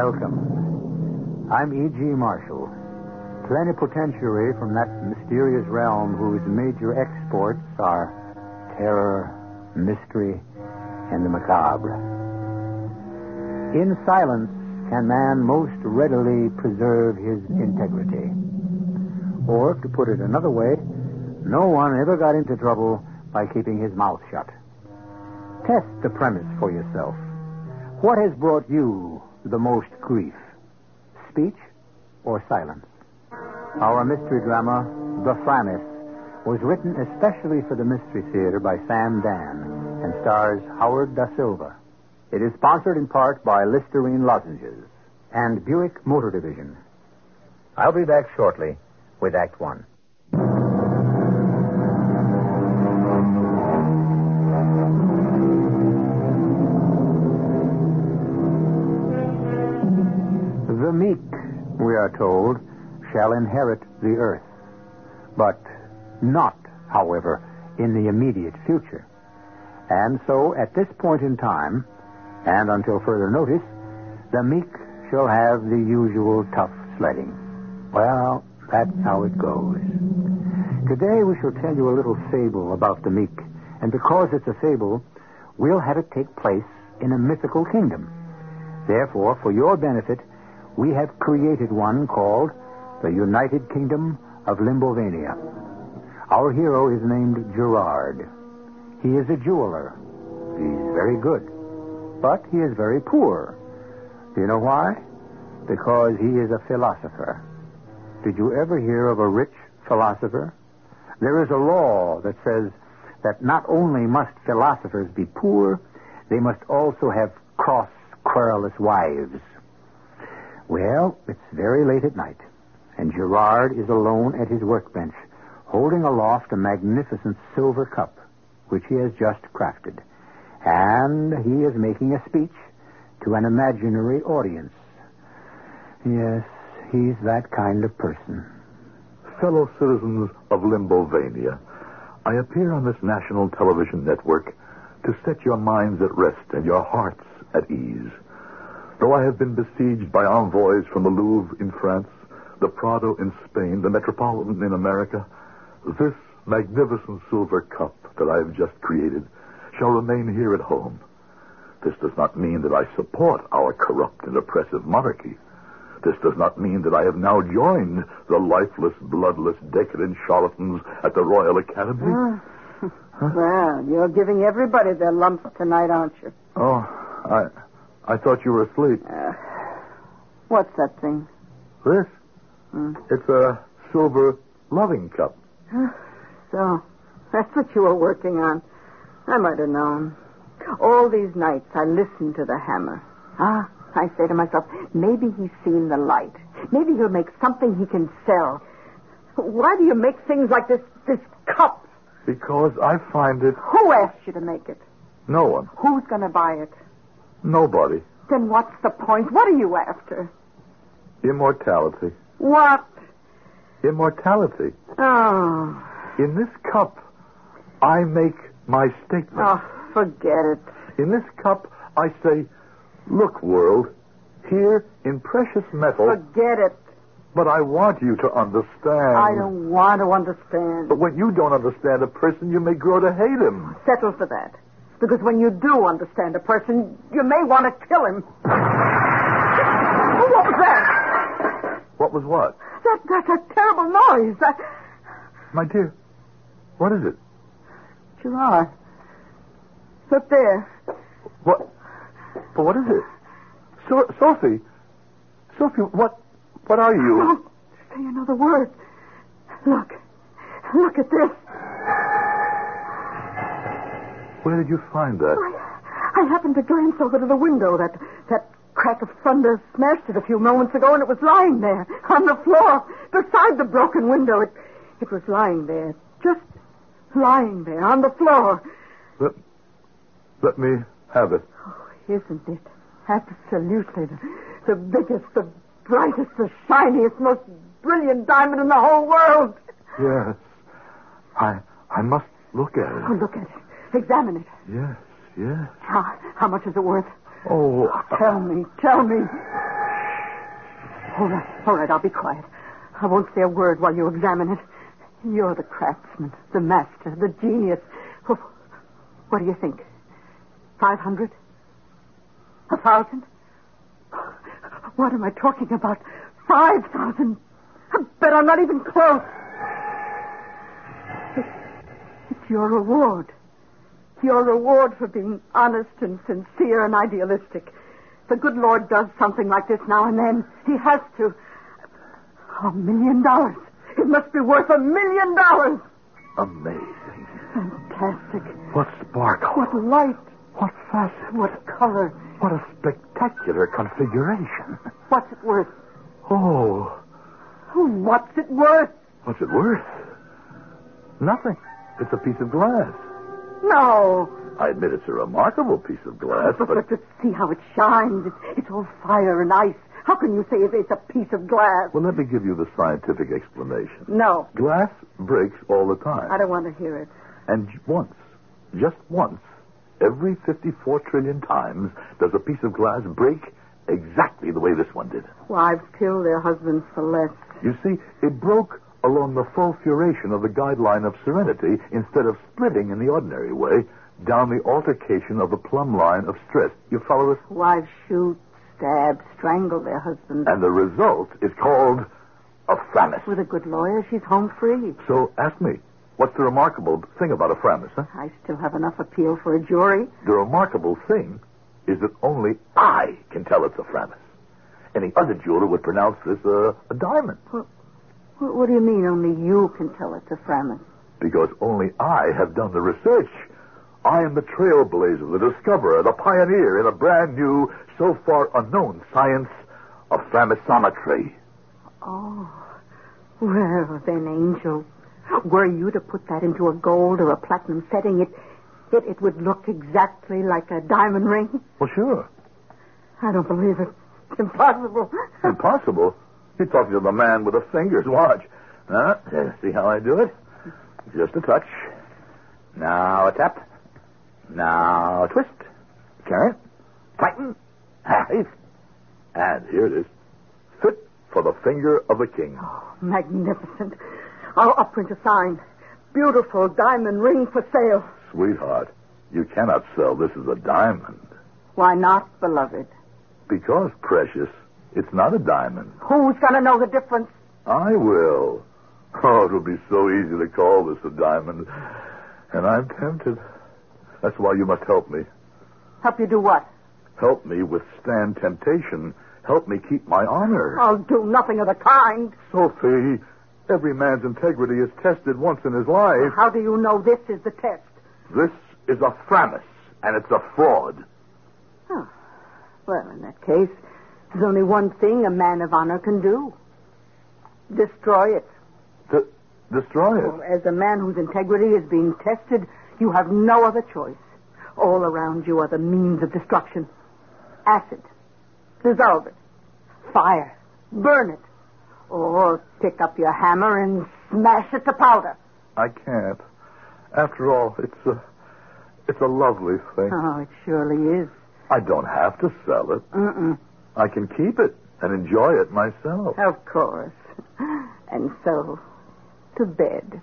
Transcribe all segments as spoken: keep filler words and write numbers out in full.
Welcome. I'm E G. Marshall, plenipotentiary from that mysterious realm whose major exports are terror, mystery, and the macabre. In silence can man most readily preserve his integrity. Or, to put it another way, no one ever got into trouble by keeping his mouth shut. Test the premise for yourself. What has brought you the most grief? Speech or silence? Our mystery drama, The Framis, was written especially for the Mystery Theater by Sam Dan and stars Howard Da Silva. It is sponsored in part by Listerine Lozenges and Buick Motor Division. I'll be back shortly with Act One. The meek, we are told, shall inherit the earth. But not, however, in the immediate future. And so, at this point in time, and until further notice, the meek shall have the usual tough sledding. Well, that's how it goes. Today we shall tell you a little fable about the meek. And because it's a fable, we'll have it take place in a mythical kingdom. Therefore, for your benefit, we have created one called the United Kingdom of Limbovania. Our hero is named Gerard. He is a jeweler. He's very good. But he is very poor. Do you know why? Because he is a philosopher. Did you ever hear of a rich philosopher? There is a law that says that not only must philosophers be poor, they must also have cross, querulous wives. Well, it's very late at night, and Gerard is alone at his workbench, holding aloft a magnificent silver cup, which he has just crafted. And he is making a speech to an imaginary audience. Yes, he's that kind of person. Fellow citizens of Limbovania, I appear on this national television network to set your minds at rest and your hearts at ease. Though I have been besieged by envoys from the Louvre in France, the Prado in Spain, the Metropolitan in America, this magnificent silver cup that I have just created shall remain here at home. This does not mean that I support our corrupt and oppressive monarchy. This does not mean that I have now joined the lifeless, bloodless, decadent charlatans at the Royal Academy. Oh. Huh? Well, you're giving everybody their lumps tonight, aren't you? Oh, I... I thought you were asleep. Uh, what's that thing? This? Hmm. It's a silver loving cup. So, that's what you were working on. I might have known. All these nights I listened to the hammer. Ah, I say to myself, maybe he's seen the light. Maybe he'll make something he can sell. Why do you make things like this, this cup? Because I find it... Who asked you to make it? No one. Who's going to buy it? Nobody. Then what's the point? What are you after? Immortality. What? Immortality. Oh. In this cup, I make my statement. Oh, forget it. In this cup, I say, look, world, here in precious metal... Forget it. But I want you to understand. I don't want to understand. But when you don't understand a person, you may grow to hate him. Settle for that. Because when you do understand a person, you may want to kill him. What was that? What was what? That, that's a terrible noise. That... My dear, what is it? Gerard. Look there. What? But what is it? So- Sophie. Sophie, what, what are you? Don't say another word. Look. Look at this. Where did you find that? I, I happened to glance over to the window. That that crack of thunder smashed it a few moments ago, and it was lying there on the floor beside the broken window. It it was lying there, just lying there on the floor. Let, let me have it. Oh, isn't it? Absolutely. The, the biggest, the brightest, the shiniest, most brilliant diamond in the whole world. Yes. I I must look at it. Oh, look at it. Examine it. Yes, yes. How, how much is it worth? Oh. oh tell me, tell me. All right, all right, I'll be quiet. I won't say a word while you examine it. You're the craftsman, the master, the genius. What do you think? Five hundred? A thousand? What am I talking about? Five thousand? I bet I'm not even close. It's your reward. Your reward for being honest and sincere and idealistic. The good Lord does something like this now and then. He has to. A million dollars. It must be worth a million dollars. Amazing. Fantastic. What sparkle. What light. What facet. What color. What a spectacular configuration. What's it worth? Oh. What's it worth? What's it worth? Nothing. It's a piece of glass. No. I admit it's a remarkable piece of glass, but... but... But just see how it shines. It's, it's all fire and ice. How can you say it's a piece of glass? Well, let me give you the scientific explanation. No. Glass breaks all the time. I don't want to hear it. And once, just once, every fifty-four trillion times does a piece of glass break exactly the way this one did. Wives kill their husbands for less. You see, it broke along the fulguration of the guideline of serenity instead of splitting in the ordinary way down the altercation of the plumb line of stress. You follow this? Wives shoot, stab, strangle their husbands. And the result is called a framus. With a good lawyer, she's home free. So ask me, what's the remarkable thing about a framus, huh? I still have enough appeal for a jury. The remarkable thing is that only I can tell it's a framus. Any other jeweler would pronounce this a, a diamond. Well, what do you mean only you can tell it's a framus? Because only I have done the research. I am the trailblazer, the discoverer, the pioneer in a brand new, so far unknown science of framisometry. Oh, well then, Angel, were you to put that into a gold or a platinum setting, it, it, it would look exactly like a diamond ring? Well, sure. I don't believe it. It's impossible. Impossible? You're talking to the man with the fingers. Watch. Uh, see how I do it? Just a touch. Now a tap. Now a twist. Turn. Tighten. Half. And here it is. Fit for the finger of the king. Oh, magnificent. I'll, I'll print a sign. Beautiful diamond ring for sale. Sweetheart, you cannot sell this as a diamond. Why not, beloved? Because, precious, it's not a diamond. Who's going to know the difference? I will. Oh, it'll be so easy to call this a diamond. And I'm tempted. That's why you must help me. Help you do what? Help me withstand temptation. Help me keep my honor. I'll do nothing of the kind. Sophie, every man's integrity is tested once in his life. Well, how do you know this is the test? This is a framus, and it's a fraud. Oh. Well, in that case, there's only one thing a man of honor can do. Destroy it. De- destroy it? Well, as a man whose integrity is being tested, you have no other choice. All around you are the means of destruction. Acid. Dissolve it. Fire. Burn it. Or pick up your hammer and smash it to powder. I can't. After all, it's a, it's a lovely thing. Oh, it surely is. I don't have to sell it. Mm-mm. I can keep it and enjoy it myself. Of course. And so, to bed.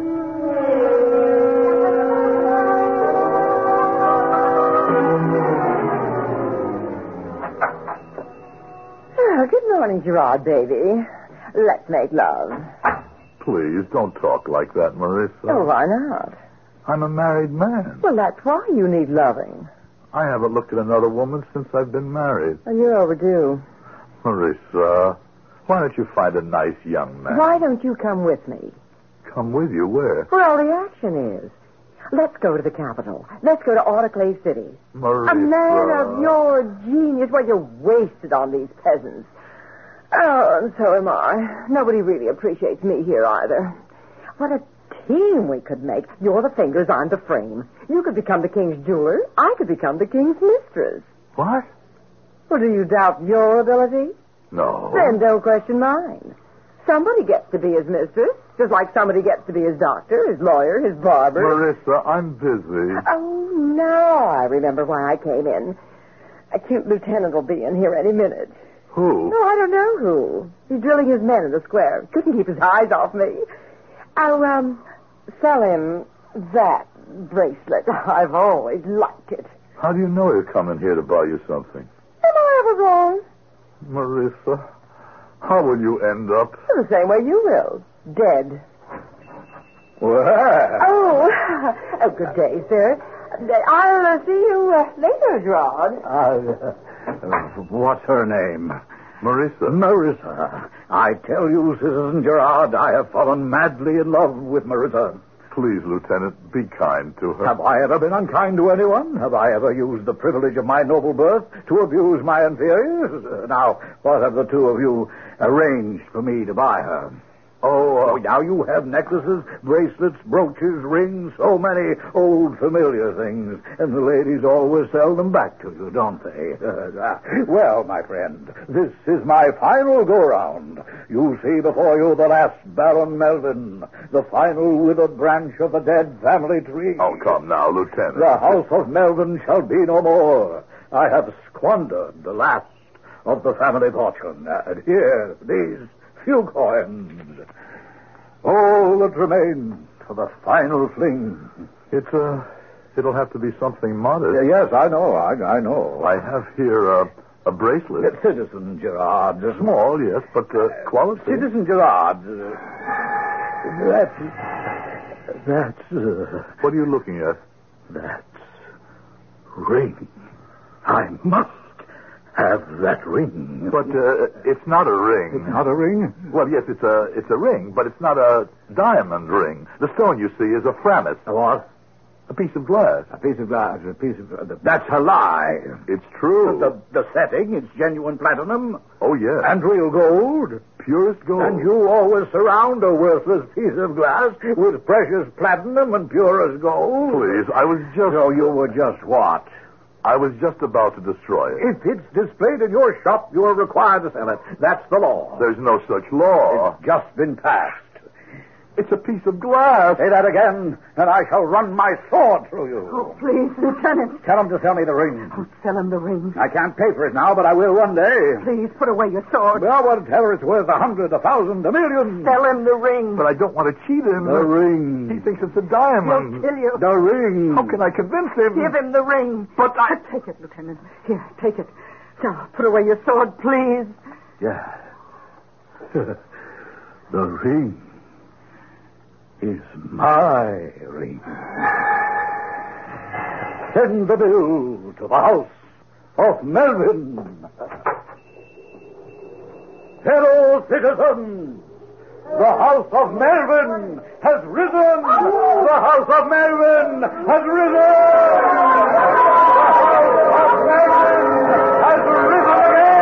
Oh, good morning, Gerard, baby. Let's make love. Please, don't talk like that, Marissa. Oh, why not? I'm a married man. Well, that's why you need loving. I haven't looked at another woman since I've been married. Well, you're overdue. Marissa, why don't you find a nice young man? Why don't you come with me? Come with you? Where? Where all the action is. Let's go to the capital. Let's go to Autoclave City. Marissa. A man of your genius. Well, you're wasted on these peasants. Oh, and so am I. Nobody really appreciates me here either. What a team we could make. You're the fingers, I'm the frame. You could become the king's jeweler. I could become the king's mistress. What? Well, do you doubt your ability? No. Then don't question mine. Somebody gets to be his mistress, just like somebody gets to be his doctor, his lawyer, his barber. Marissa, I'm busy. Oh, now I remember why I came in. A cute lieutenant will be in here any minute. Who? No, I don't know who. He's drilling his men in the square. Couldn't keep his eyes off me. I'll, um, sell him that bracelet. I've always liked it. How do you know he's coming here to buy you something? Am I ever wrong? Marissa, how will you end up? The same way you will. Dead. Well. Oh, oh good day, sir. I'll uh, see you uh, later, Gerard. Uh, uh, what's her name? Marissa. Marissa. I tell you, Citizen Gerard, I have fallen madly in love with Marissa. Please, Lieutenant, be kind to her. Have I ever been unkind to anyone? Have I ever used the privilege of my noble birth to abuse my inferiors? Uh, now, what have the two of you arranged for me to buy her? Oh, uh, now you have necklaces, bracelets, brooches, rings, so many old familiar things, and the ladies always sell them back to you, don't they? Well, my friend, this is my final go-round. You see before you the last Baron Melvin, the final withered branch of the dead family tree. Oh, come now, Lieutenant. The house of Melvin shall be no more. I have squandered the last of the family fortune. And here, these few coins. All that remains for the final fling. It's, uh, it'll have to be something modest. Uh, yes, I know, I, I know. I have here a, a bracelet. Uh, Citizen Gerard. Uh, Small, yes, but uh, quality. Citizen Gerard. Uh, that's... That's... Uh, What are you looking at? That's... ring. I must have that ring. But uh, it's not a ring. It's not a ring? Well, yes, it's a it's a ring, but it's not a diamond ring. The stone you see is a framis. A what? A piece of glass. A piece of glass. A piece of... That's a lie. It's true. The, the, the setting, it's genuine platinum. Oh, yes. And real gold. Purest gold. And you always surround a worthless piece of glass with precious platinum and purest gold. Please, I was just... So you were just what? I was just about to destroy it. If it's displayed in your shop, you are required to sell it. That's the law. There's no such law. It's just been passed. It's a piece of glass. Say that again, and I shall run my sword through you. Oh, please, Lieutenant. Tell him to sell me the ring. Oh, sell him the ring. I can't pay for it now, but I will one day. Please, put away your sword. Well, whatever it's worth, a hundred, a thousand, a million. Sell him the ring. But I don't want to cheat him. The ring. He thinks it's a diamond. He'll kill you. The ring. How can I convince him? Give him the ring. But I... Take it, Lieutenant. Here, take it. Now, put away your sword, please. Yeah. The ring is my ring. Send the bill to the house of Melvin. Fellow citizens, the house of Melvin has risen. The house of Melvin has risen. The house of Melvin has risen again.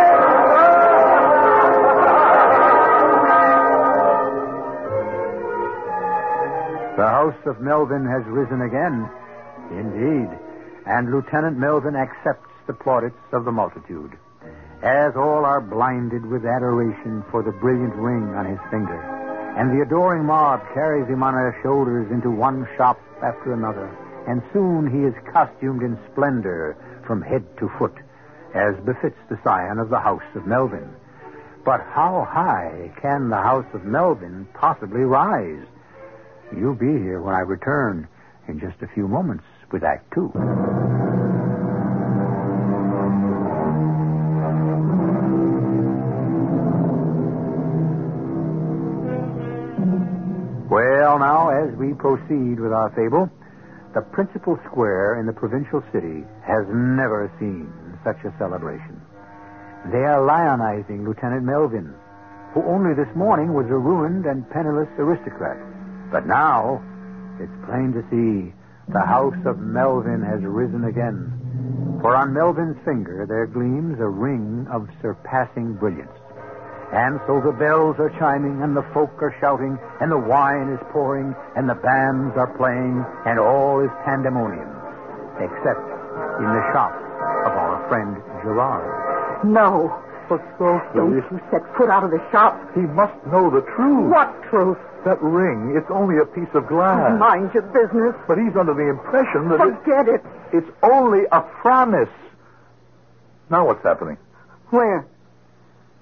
The house of Melvin has risen again. Indeed. And Lieutenant Melvin accepts the plaudits of the multitude, as all are blinded with adoration for the brilliant ring on his finger. And the adoring mob carries him on their shoulders into one shop after another. And soon he is costumed in splendor from head to foot, as befits the scion of the house of Melvin. But how high can the house of Melvin possibly rise? You'll be here when I return in just a few moments with Act Two. Well, now, as we proceed with our fable, the principal square in the provincial city has never seen such a celebration. They are lionizing Lieutenant Melvin, who only this morning was a ruined and penniless aristocrat. But now, it's plain to see the house of Melvin has risen again. For on Melvin's finger there gleams a ring of surpassing brilliance. And so the bells are chiming, and the folk are shouting, and the wine is pouring, and the bands are playing, and all is pandemonium, except in the shop of our friend Gerard. No. But so, Don't you set foot out of the shop. He must know the truth. What truth? That ring, it's only a piece of glass. Mind your business. But he's under the impression that it, Forget it. it's only a framis. Now what's happening? Where?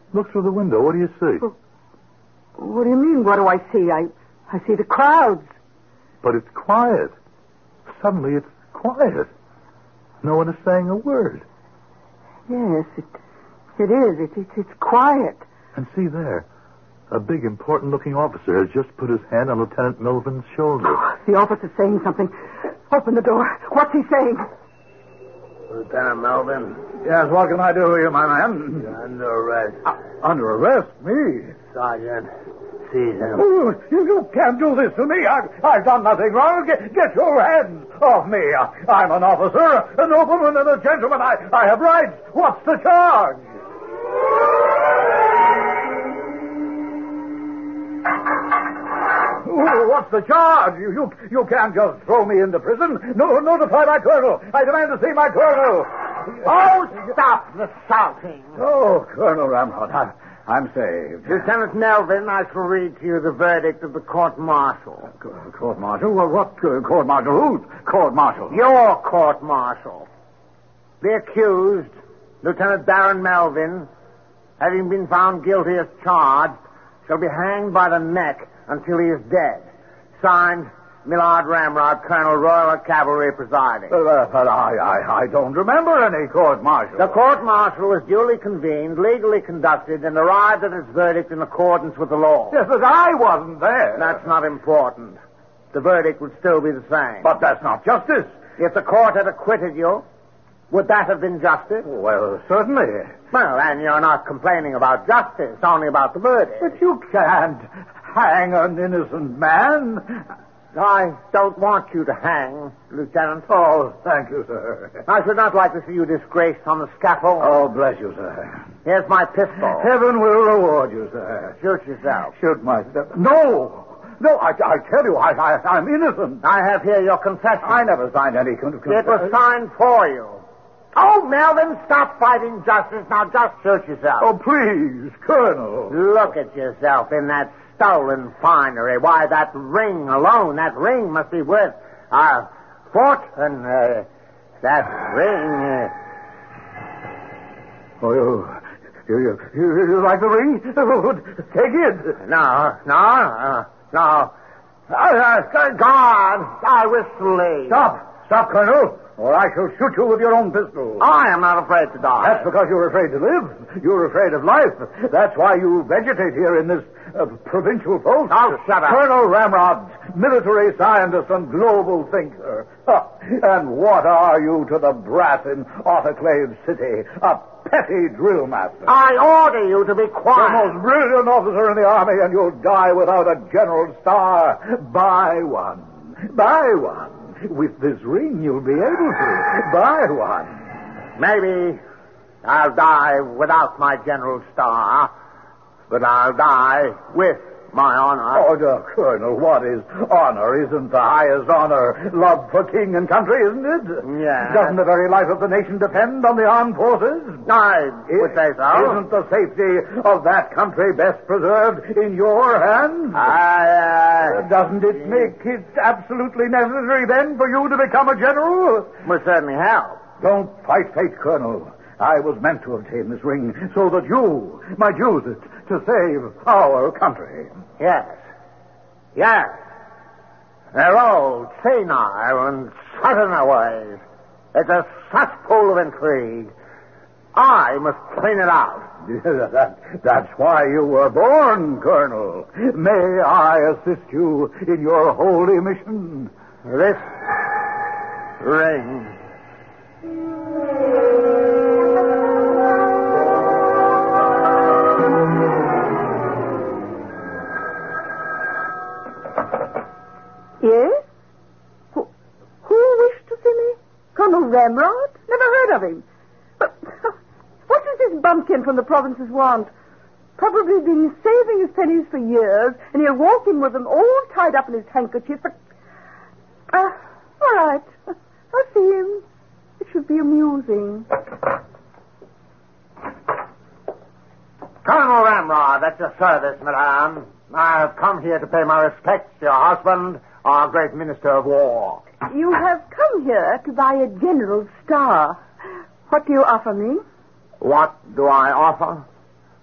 Look through the window. What do you see? Well, what do you mean, what do I see? I, I see the crowds. But it's quiet. Suddenly it's quiet. No one is saying a word. Yes, it, it is. It, it, it's quiet. And see there. A big, important-looking officer has just put his hand on Lieutenant Melvin's shoulder. The officer's saying something. Open the door. What's he saying? Lieutenant Melvin. Yes, what can I do for you, my man? You're under arrest. Uh, under arrest? Me? Sergeant, seize him. Oh, you, you can't do this to me. I've, I've done nothing wrong. Get, get your hands off me. Uh, I'm an officer, a nobleman, and a gentleman. I, I have rights. What's the charge? Oh, what's the charge? You, you you can't just throw me into prison. No, notify my colonel. I demand to see my colonel. Oh, stop the shouting. Oh, Colonel Ramrod, I, I'm saved. Lieutenant Melvin, I shall read to you the verdict of the court-martial. Uh, court-martial? Well, what uh, court-martial? Whose court-martial? Your court-martial. The accused, Lieutenant Baron Melvin, having been found guilty as charged, shall be hanged by the neck until he is dead. Signed, Millard Ramrod, Colonel Royal Cavalry presiding. Uh, but I, I, I don't remember any court-martial. The court-martial was duly convened, legally conducted, and arrived at its verdict in accordance with the law. Yes, but I wasn't there. That's not important. The verdict would still be the same. But that's not justice. If the court had acquitted you, would that have been justice? Well, certainly. Well, then you're not complaining about justice, only about the verdict. But you can't hang an innocent man. I don't want you to hang, Lieutenant. Oh, thank you, sir. I should not like to see you disgraced on the scaffold. Oh, bless you, sir. Here's my pistol. Heaven will reward you, sir. Shoot yourself. Shoot myself. No! No, I, I tell you, I, I, I'm innocent. I have here your confession. I never signed any con- con- It was signed for you. Oh, Melvin, stop fighting justice. Now just shoot yourself. Oh, please, Colonel. Look at yourself in that stolen finery. Why, that ring alone, that ring must be worth a fortune. Uh, that ring... Uh... Oh, you, you, you, you like the ring? Take it. No, no, uh, no. Uh, uh, God, I wish to leave. Stop. Stop, Colonel, or I shall shoot you with your own pistol. I am not afraid to die. That's because you're afraid to live. You're afraid of life. That's why you vegetate here in this uh, provincial post. Oh, shut up. Colonel Ramrod, military scientist and global thinker. Ha. And what are you to the brass in Autoclave City? A petty drill master. I order you to be quiet. The most brilliant officer in the army, and you'll die without a general star. Buy one. Buy one. With this ring, you'll be able to. Buy one. Maybe I'll die without my general star, but I'll die with my honor. Oh, dear Colonel, what is honor? Isn't the highest honor love for king and country, isn't it? Yes. Doesn't the very life of the nation depend on the armed forces? I would say so. Isn't the safety of that country best preserved in your hands? I, uh... Doesn't it make it absolutely necessary, then, for you to become a general? Will certainly help. Don't fight fate, Colonel. I was meant to obtain this ring so that you might use it to save our country. Yes. Yes. They're old, senile, and set in their ways. It's a cesspool of intrigue. I must clean it out. that, that's why you were born, Colonel. May I assist you in your holy mission? This ring... Yes? Who, who wished to see me? Colonel Ramrod? Never heard of him. But what does this bumpkin from the provinces want? Probably been saving his pennies for years, and he'll walk in with them all tied up in his handkerchief, but... Uh, all right. I'll see him. It should be amusing. Colonel Ramrod, at your service, madame. I have come here to pay my respects to your husband, our great minister of war. You have come here to buy a general star. What do you offer me? What do I offer?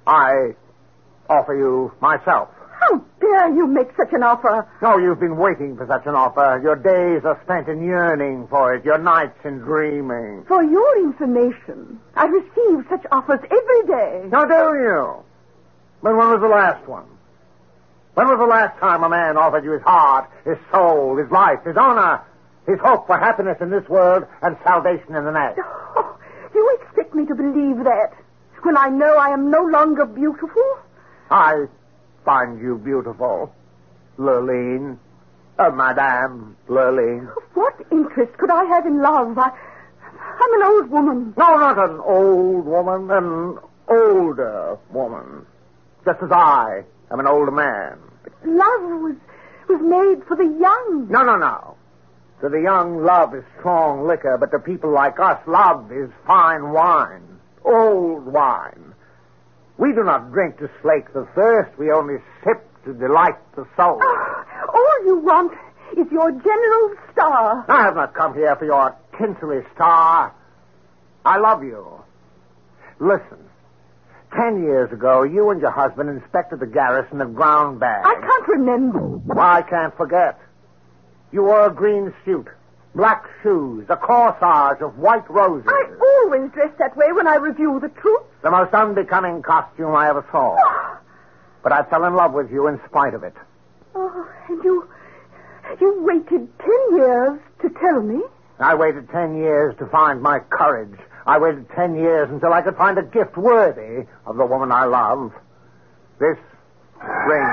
I offer you myself. How dare you make such an offer? No, you've been waiting for such an offer. Your days are spent in yearning for it, your nights in dreaming. For your information, I receive such offers every day. Now, do you? But when was the last one? When was the last time a man offered you his heart, his soul, his life, his honor, his hope for happiness in this world and salvation in the next? Oh, you expect me to believe that when I know I am no longer beautiful? I find you beautiful, Lurline. Uh, Madame Lurline. What interest could I have in love? I, I'm an old woman. No, not an old woman, an older woman. Just as I am an older man. But love was, was made for the young. No, no, no. To the young, love is strong liquor, but to people like us, love is fine wine, old wine. We do not drink to slake the thirst. We only sip to delight the soul. Oh, all you want is your general star. I have not come here for your tinselly star. I love you. Listen. Ten years ago, you and your husband inspected the garrison of Ground Bag. I can't remember. Well, I can't forget. You wore a green suit, black shoes, a corsage of white roses. I always dress that way when I review the truth. The most unbecoming costume I ever saw. But I fell in love with you in spite of it. Oh, and you... you waited ten years to tell me? I waited ten years to find my courage. I waited ten years until I could find a gift worthy of the woman I love. This ring.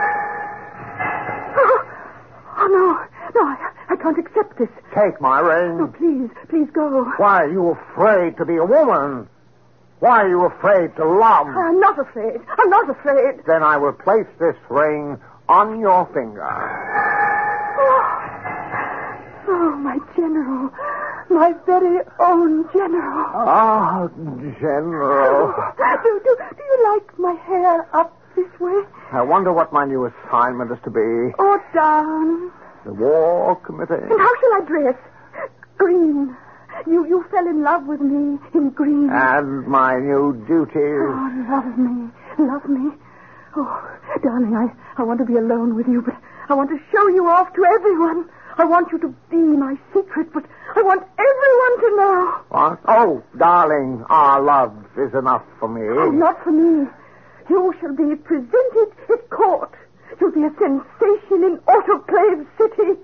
Oh, oh no. No, I, I can't accept this. Take my ring. No, please, please go. Why are you afraid to be a woman? Why are you afraid to love? I'm not afraid. I'm not afraid. Then I will place this ring on your finger. Oh, oh my general. My very own general. Ah, General. Do, do, do you like my hair up this way? I wonder what my new assignment is to be. Or down? The War Committee. And how shall I dress? Green. You you fell in love with me in green. And my new duties. Oh, love me. Love me. Oh, darling, I, I want to be alone with you, but I want to show you off to everyone. I want you to be my secret, but I want everyone to know. What? Oh, darling, our love is enough for me. Oh, not for me. You shall be presented at court. You'll be a sensation in Autoclave City.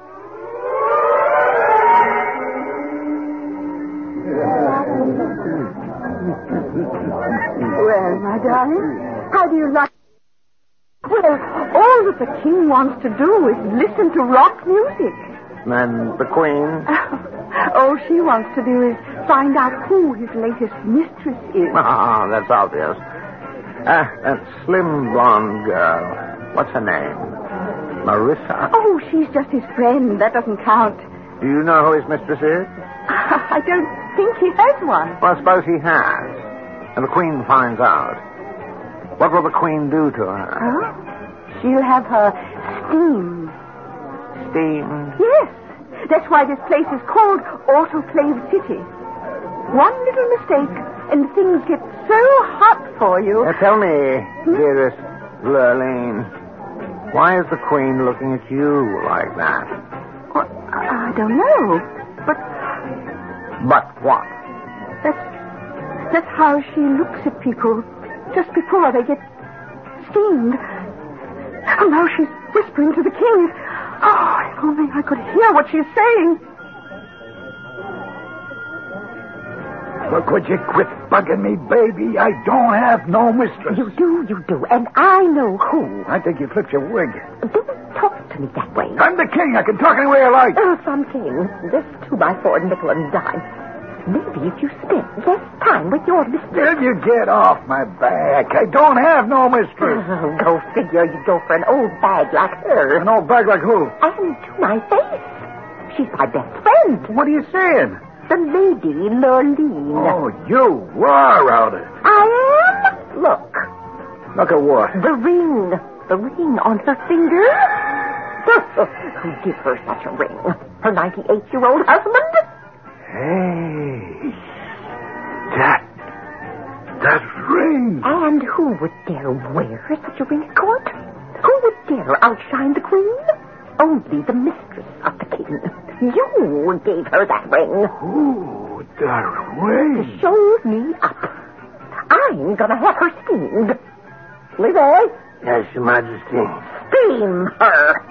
Well, my darling, how do you like... Well, all that the king wants to do is listen to rock music. And the Queen? All she wants to do is find out who his latest mistress is. Ah, that's obvious. Ah, that slim blonde girl. What's her name? Marissa? Oh, she's just his friend. That doesn't count. Do you know who his mistress is? I don't think he has one. Well, suppose he has. And the Queen finds out. What will the Queen do to her? Huh? She'll have her steamed. Steamed? Yes. That's why this place is called Autoclave City. One little mistake, and things get so hot for you. Now, tell me, dearest Lurline, why is the Queen looking at you like that? Well, I don't know, but... But what? That's, that's how she looks at people just before they get steamed. And now she's whispering to the king. Oh, if only I could hear what she's saying. Look, would you quit bugging me, baby? I don't have no mistress. You do, you do, and I know who. I think you flipped your wig. Don't talk to me that way. I'm the king. I can talk any way I like. Oh, some king. This two by four nickel and dime. Maybe if you spent less time with your mistress. Will you get off my back? I don't have no mistress. Oh, go figure you go for an old bag like her. An old bag like who? And to my face. She's my best friend. What are you saying? The Lady Lurline. Oh, you are out of it. I am? Look. Look at what? The ring. The ring on her finger. Who'd give her such a ring? Her ninety-eight-year-old husband? Hey. That. That ring. And who would dare wear such a ring at court? Who would dare outshine the queen? Only the mistress of the king. You gave her that ring. Ooh, the ring. To show me up. I'm gonna have her steamed. Leroy? Yes, Your Majesty. Steam her.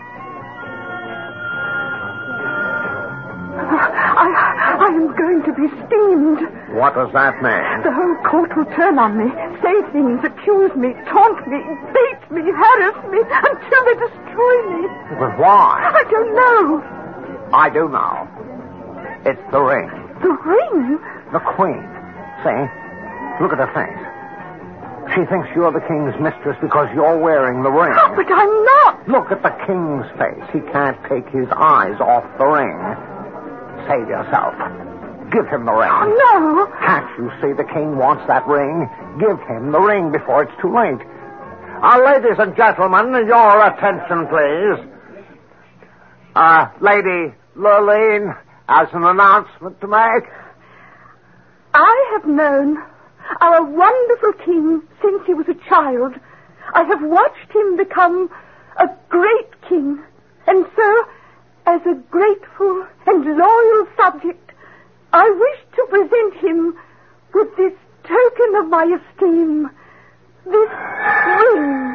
I, I am going to be steamed. What does that mean? The whole court will turn on me, say things, accuse me, taunt me, bait me, harass me, until they destroy me. But why? I don't know. I do know. It's the ring. The ring? The queen. See? Look at her face. She thinks you're the king's mistress because you're wearing the ring. Oh, but I'm not. Look at the king's face. He can't take his eyes off the ring. Save yourself. Give him the ring. Oh, no. Can't you see the king wants that ring? Give him the ring before it's too late. Uh, ladies and gentlemen, your attention, please. Uh, Lady Lurleen has an announcement to make. I have known our wonderful king since he was a child. I have watched him become a great king. And so, as a grateful and loyal subject, I wish to present him with this token of my esteem, this ring.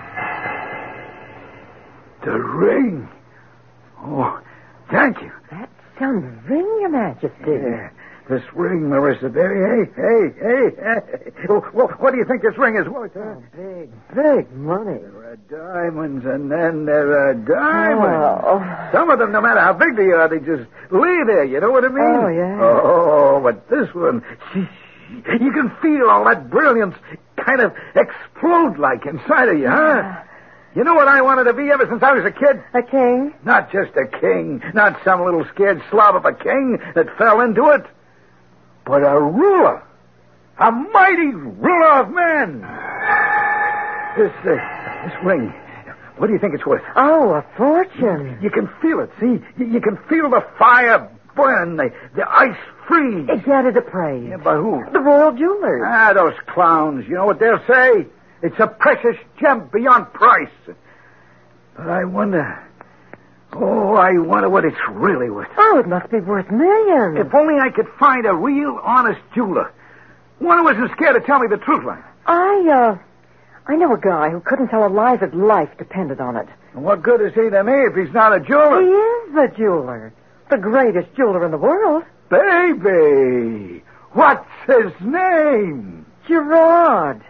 The ring. Oh, thank you. That's some ring, Your Majesty. Yeah, this ring, Marissa Berry. Hey, hey, hey, hey. Oh, well, what do you think this ring is worth, huh? Oh, big, big money. There are diamonds, and then there are diamonds. Oh. Some of them, no matter how big they are, they just lay there. You know what I mean? Oh, yeah. Oh, but this one, you can feel all that brilliance kind of explode like inside of you, huh? Yeah. You know what I wanted to be ever since I was a kid? A king? Not just a king, not some little scared slob of a king that fell into it, but a ruler, a mighty ruler of men. This, uh, this ring, what do you think it's worth? Oh, a fortune. You can feel it, see? You, you can feel the fire burn, the, the ice freeze. Get it appraised. Yeah, by who? The royal jewelers. Ah, those clowns. You know what they'll say? It's a precious gem beyond price. But I wonder... Oh, I wonder what it's really worth. Oh, it must be worth millions. If only I could find a real, honest jeweler. One who isn't scared to tell me the truth, like. I, uh... I know a guy who couldn't tell a lie if his life depended on it. And what good is he to me if he's not a jeweler? He is the jeweler. The greatest jeweler in the world. Baby! What's his name? Gerard.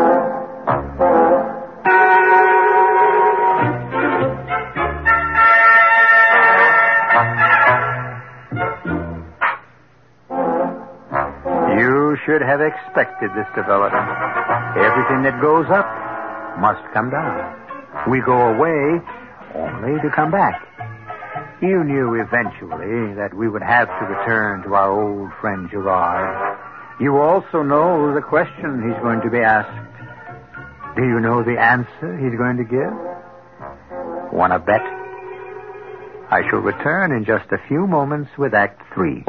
You should have expected this development. Everything that goes up must come down. We go away only to come back. You knew eventually that we would have to return to our old friend Gerard. You also know the question he's going to be asked. Do you know the answer he's going to give? Want to bet? I shall return in just a few moments with Act Three.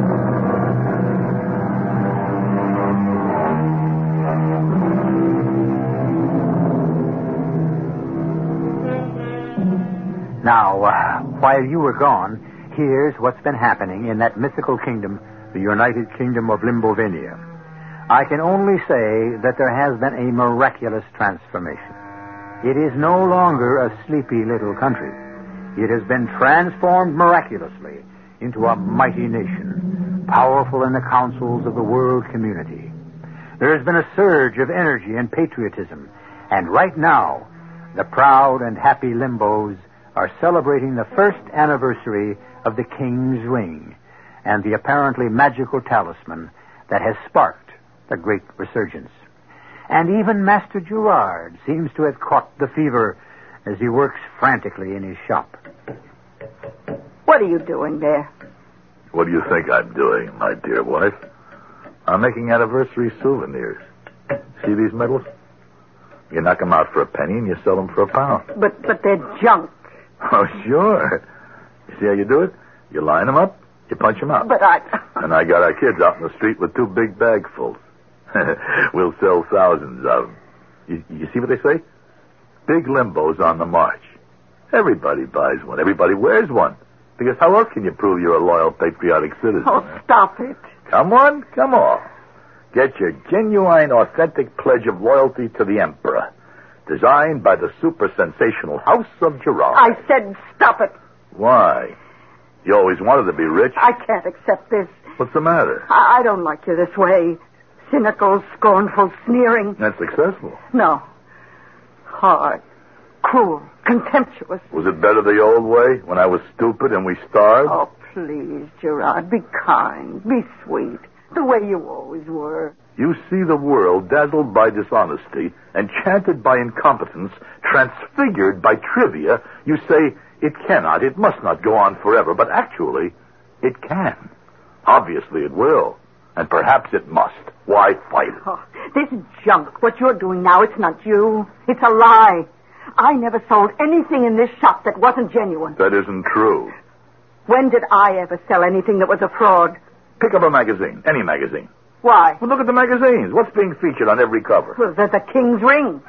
Now, uh, while you were gone, here's what's been happening in that mythical kingdom, the United Kingdom of Limbovania. I can only say that there has been a miraculous transformation. It is no longer a sleepy little country. It has been transformed miraculously into a mighty nation, powerful in the councils of the world community. There has been a surge of energy and patriotism, and right now, the proud and happy Limbos are celebrating the first anniversary of the King's Ring and the apparently magical talisman that has sparked the great resurgence. And even Master Gerard seems to have caught the fever as he works frantically in his shop. What are you doing there? What do you think I'm doing, my dear wife? I'm making anniversary souvenirs. See these medals? You knock them out for a penny and you sell them for a pound. But but they're junk. Oh, sure. You see how you do it? You line them up, you punch them out. But I... And I got our kids out in the street with two big bagfuls. We'll sell thousands of them. You, you see what they say? Big limbos on the march. Everybody buys one. Everybody wears one. Because how else can you prove you're a loyal, patriotic citizen? Oh, stop it. Come on, come on. Get your genuine, authentic pledge of loyalty to the Emperor. Designed by the super-sensational House of Gerard. I said stop it. Why? You always wanted to be rich. I can't accept this. What's the matter? I, I don't like you this way. Cynical, scornful, sneering. That's successful. No. Hard, cruel, contemptuous. Was it better the old way, when I was stupid and we starved? Oh, please, Gerard, be kind, be sweet, the way you always were. You see the world dazzled by dishonesty, enchanted by incompetence, transfigured by trivia. You say, it cannot, it must not go on forever, but actually, it can. Obviously it will, and perhaps it must. Why fight it? Oh, this junk, what you're doing now, it's not you. It's a lie. I never sold anything in this shop that wasn't genuine. That isn't true. When did I ever sell anything that was a fraud? Pick up a magazine, any magazine. Why? Well, look at the magazines. What's being featured on every cover? Well, there's a king's ring.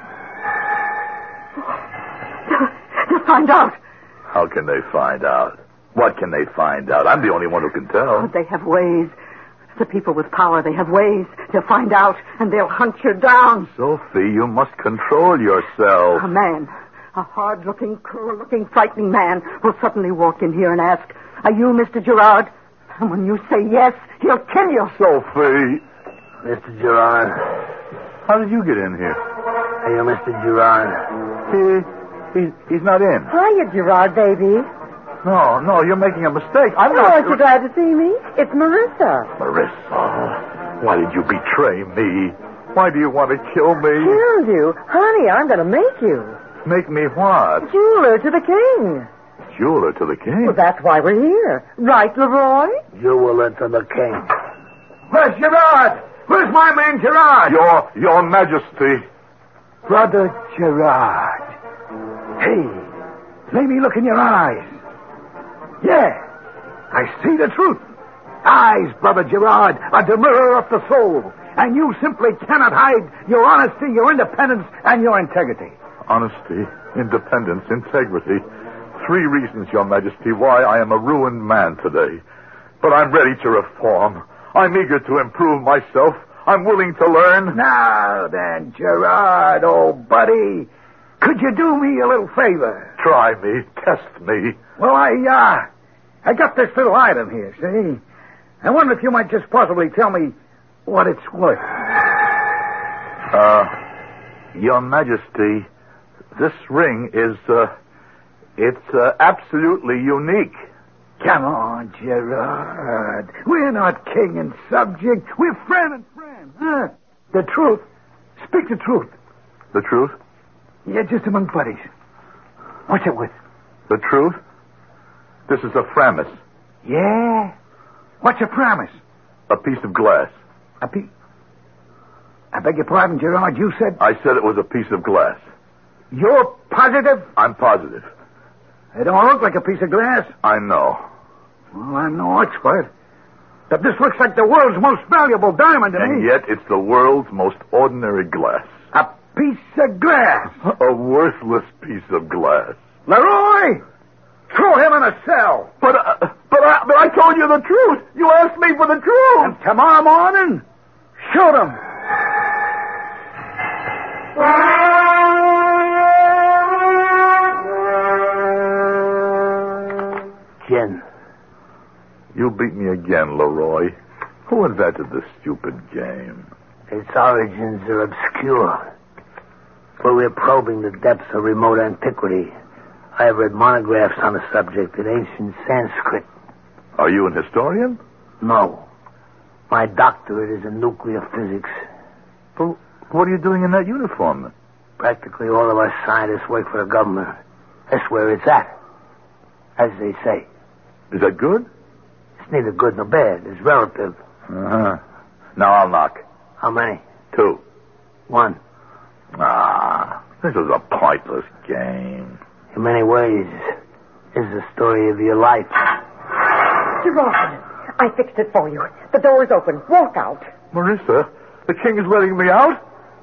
To find out. How can they find out? What can they find out? I'm the only one who can tell. Oh, they have ways. The people with power, they have ways. They'll find out, and they'll hunt you down. Sophie, you must control yourself. A man, a hard-looking, cruel-looking, frightening man will suddenly walk in here and ask, are you Mister Gerard? And when you say yes, he'll kill you. Sophie. Mister Gerard. How did you get in here? Are you Mister Gerard? He, he, he's not in. Hiya, Gerard, baby. No, no, you're making a mistake. I'm Oh, not... aren't you glad to see me? It's Marissa. Marissa, why did you betray me? Why do you want to kill me? Killed you? Honey, I'm going to make you. Make me what? Jeweler to the king. Jeweler to the king? Well, that's why we're here. Right, Leroy? Jeweler to the king. Where's Gerard? Where's my man Gerard? Your, your majesty. Brother Gerard. Hey, let me look in your eyes. Yeah, I see the truth. Eyes, Brother Gerard, are the mirror of the soul. And you simply cannot hide your honesty, your independence, and your integrity. Honesty, independence, integrity. Three reasons, Your Majesty, why I am a ruined man today. But I'm ready to reform. I'm eager to improve myself. I'm willing to learn. Now then, Gerard, old buddy, could you do me a little favor? Try me. Test me. Well, I, uh, I got this little item here, see? I wonder if you might just possibly tell me what it's worth. Uh, Your Majesty, this ring is, uh, it's, uh, absolutely unique. Come on, Gerard. We're not king and subject. We're friend and friend, huh? The truth. Speak the truth. The truth? Yeah, just among buddies. What's it worth? The truth? This is a Framis. Yeah? What's your promise? A piece of glass. A piece... I beg your pardon, Gerard, you said... I said it was a piece of glass. You're positive? I'm positive. It don't look like a piece of glass. I know. Well, I'm no expert. But this looks like the world's most valuable diamond to And me. yet it's the world's most ordinary glass. A piece of glass. A worthless piece of glass. Leroy! Throw him in a cell. But, uh, but, I, but I told you the truth. You asked me for the truth. And tomorrow morning, shoot him. Gin. You beat me again, Leroy. Who invented this stupid game? Its origins are obscure. But we're probing the depths of remote antiquity. I have read monographs on the subject in ancient Sanskrit. Are you an historian? No. My doctorate is in nuclear physics. Well, what are you doing in that uniform, then? Practically all of our scientists work for the government. That's where it's at, as they say. Is that good? It's neither good nor bad. It's relative. Uh-huh. Now I'll knock. How many? Two. One. Ah, this is a pointless game. In many ways, is the story of your life. Gerard, I fixed it for you. The door is open. Walk out. Marissa, the king is letting me out? He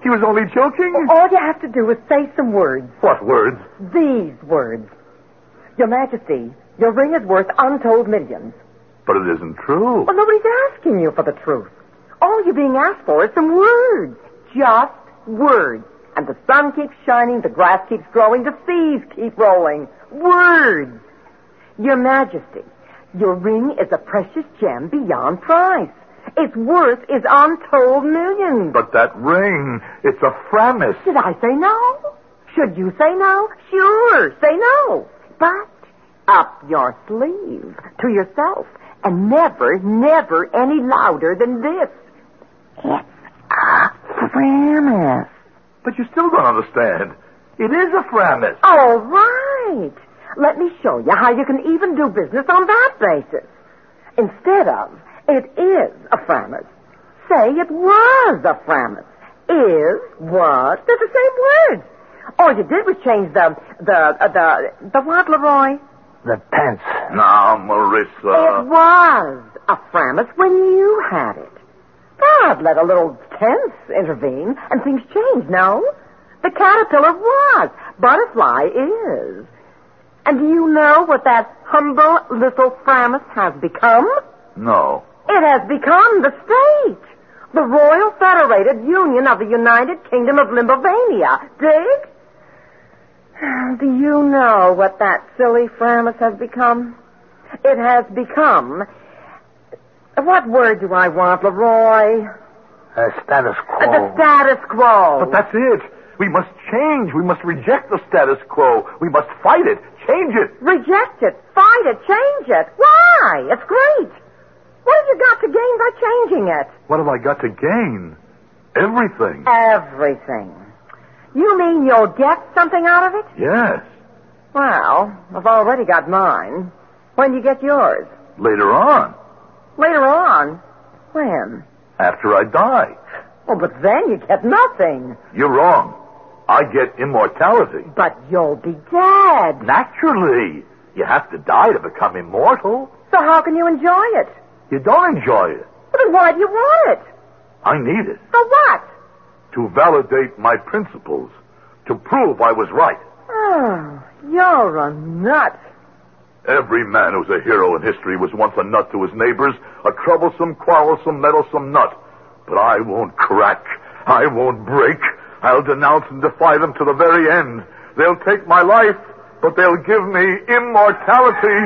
He was only joking. All you have to do is say some words. What words? These words. Your Majesty, your ring is worth untold millions. But it isn't true. Well, nobody's asking you for the truth. All you're being asked for is some words. Just words. And the sun keeps shining, the grass keeps growing, the seas keep rolling. Words. Your Majesty, your ring is a precious gem beyond price. Its worth is untold millions. But that ring, it's a Framis. Did I say no? Should you say no? Sure, say no. But up your sleeve to yourself. And never, never any louder than this. It's a Framis. But you still don't understand. It is a Framis. All right. Let me show you how you can even do business on that basis. Instead of, it is a Framis, say it was a Framis. Is, was, they're the same words. All you did was change the, the, uh, the, the what, Leroy? The pence. Now, Marissa. It was a Framis when you had it. God, let a little tense intervene and things change, no? The caterpillar was. Butterfly is. And do you know what that humble little Framis has become? No. It has become the state. The Royal Federated Union of the United Kingdom of Limbovania. Dig? Do you know what that silly Framis has become? It has become... What word do I want, Leroy? Uh, status quo. Uh, the status quo. But that's it. We must change. We must reject the status quo. We must fight it. Change it. Reject it. Fight it. Change it. Why? It's great. What have you got to gain by changing it? What have I got to gain? Everything. Everything. You mean you'll get something out of it? Yes. Well, I've already got mine. When do you get yours? Later on. Later on? When? After I die. Oh, but then you get nothing. You're wrong. I get immortality. But you'll be dead. Naturally. You have to die to become immortal. So how can you enjoy it? You don't enjoy it. Well, then why do you want it? I need it. For what? To validate my principles. To prove I was right. Oh, you're a nut. Every man who's a hero in history was once a nut to his neighbors, a troublesome, quarrelsome, meddlesome nut. But I won't crack. I won't break. I'll denounce and defy them to the very end. They'll take my life, but they'll give me immortality.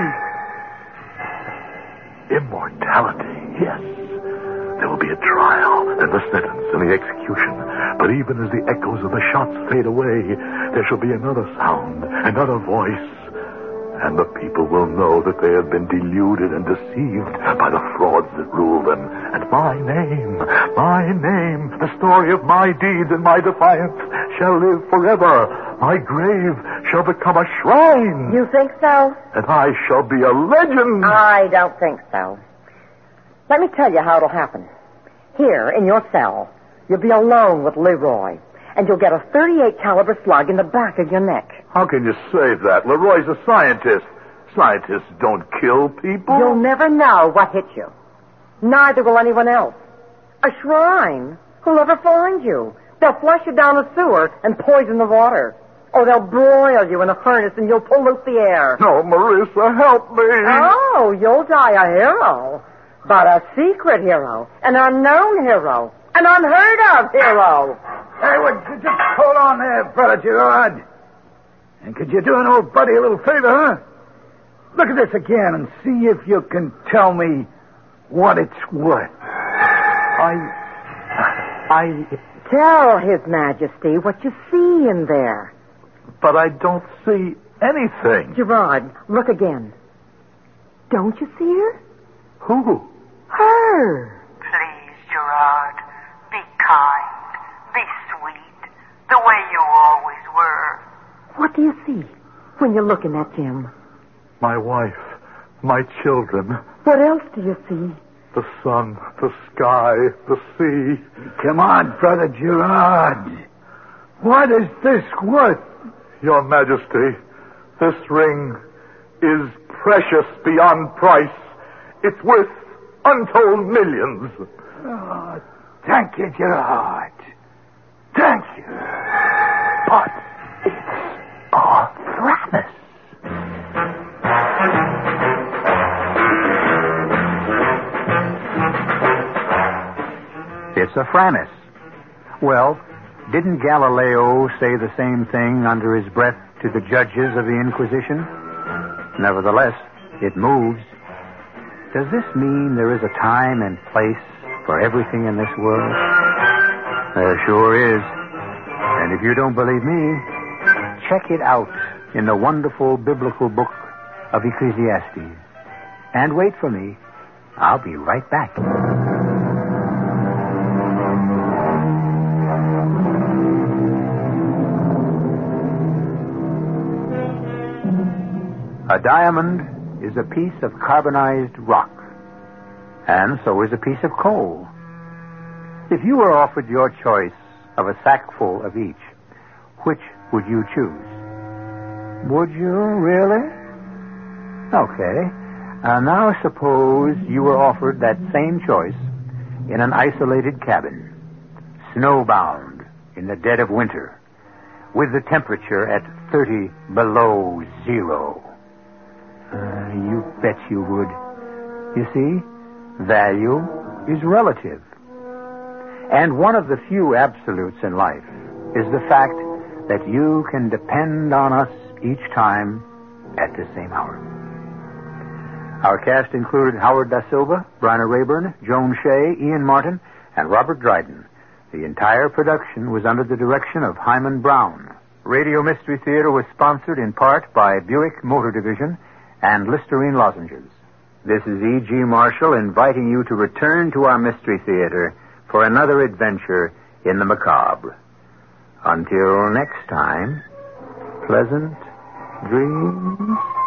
Immortality, yes. There will be a trial, and the sentence, and the execution. But even as the echoes of the shots fade away, there shall be another sound, another voice. And the people will know that they have been deluded and deceived by the frauds that rule them. And my name, my name, the story of my deeds and my defiance shall live forever. My grave shall become a shrine. You think so? And I shall be a legend. I don't think so. Let me tell you how it'll happen. Here, in your cell, you'll be alone with Leroy, and you'll get a thirty-eight caliber slug in the back of your neck. How can you say that? Leroy's a scientist. Scientists don't kill people. You'll never know what hit you. Neither will anyone else. A shrine. Who'll ever find you? They'll flush you down a sewer and poison the water. Or they'll broil you in a furnace and you'll pollute the air. No, Marissa, help me. Oh, you'll die a hero. But a secret hero. An unknown hero. An unheard of hero. Hey, would you just hold on there, Brother Gerard? And could you do an old buddy a little favor, huh? Look at this again and see if you can tell me what it's worth. I... I... Tell His Majesty what you see in there. But I don't see anything. Gerard, look again. Don't you see her? Who? Her. Please, Gerard, be kind, be sweet, the way you always were. What do you see when you look in that gem? My wife, my children, What else do you see? the sun, the sky, the sea. Come on, Brother Gerard. What is this worth? Your Majesty, this ring is precious beyond price. It's worth untold millions. Oh, thank you, Gerard. Thank But it's Arthranis. It's a Franis. Well, didn't Galileo say the same thing under his breath to the judges of the Inquisition? Nevertheless, it moves. Does this mean there is a time and place for everything in this world? There sure is. And if you don't believe me, check it out in the wonderful biblical book of Ecclesiastes. And wait for me. I'll be right back. A diamond is a piece of carbonized rock, and so is a piece of coal. If you were offered your choice of a sackful of each, which would you choose? Would you really? Okay. Uh, now suppose you were offered that same choice in an isolated cabin, snowbound in the dead of winter, with the temperature at thirty below zero. Uh, you bet you would. You see, value is relative. And one of the few absolutes in life is the fact that you can depend on us each time at the same hour. Our cast included Howard Da Silva, Bryna Rayburn, Joan Shea, Ian Martin, and Robert Dryden. The entire production was under the direction of Hyman Brown. Radio Mystery Theater was sponsored in part by Buick Motor Division and Listerine Lozenges. This is E G. Marshall inviting you to return to our Mystery Theater for another adventure in the macabre. Until next time, pleasant dreams.